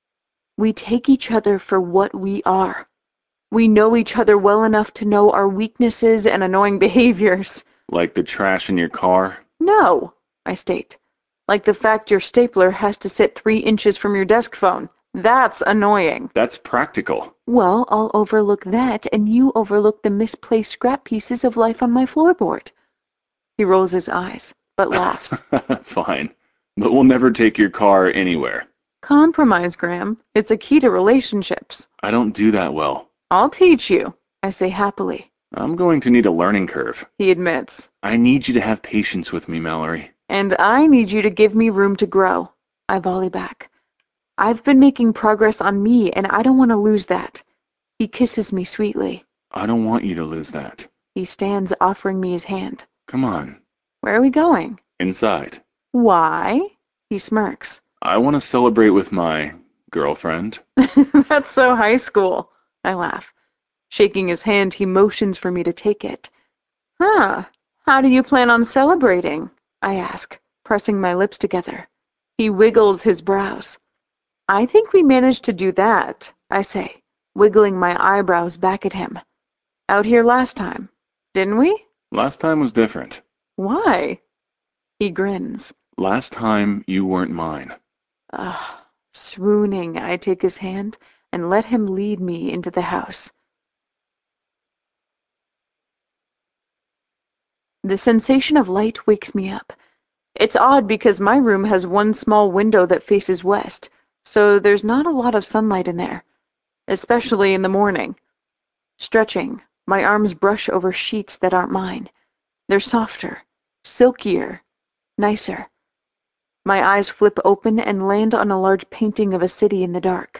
We take each other for what we are. We know each other well enough to know our weaknesses and annoying behaviors. Like the trash in your car? No, I state. Like the fact your stapler has to sit three inches from your desk phone. That's annoying. That's practical. Well, I'll overlook that, and you overlook the misplaced scrap pieces of life on my floorboard. He rolls his eyes, but laughs. Fine. But we'll never take your car anywhere. Compromise, Graham. It's a key to relationships. I don't do that well. I'll teach you, I say happily. I'm going to need a learning curve. He admits. I need you to have patience with me, Mallory. And I need you to give me room to grow. I volley back. I've been making progress on me, and I don't want to lose that. He kisses me sweetly. I don't want you to lose that. He stands, offering me his hand. Come on. Where are we going? Inside. Why? He smirks. I want to celebrate with my girlfriend. That's so high school. I laugh. Shaking his hand, he motions for me to take it. Huh. How do you plan on celebrating? I ask, pressing my lips together. He wiggles his brows. I think we managed to do that, I say, wiggling my eyebrows back at him. Out here last time, didn't we? Last time was different. Why? He grins. Last time you weren't mine. Ah, swooning, I take his hand and let him lead me into the house. The sensation of light wakes me up. It's odd because my room has one small window that faces west, so there's not a lot of sunlight in there, especially in the morning. Stretching, my arms brush over sheets that aren't mine. They're softer, silkier, nicer. My eyes flip open and land on a large painting of a city in the dark.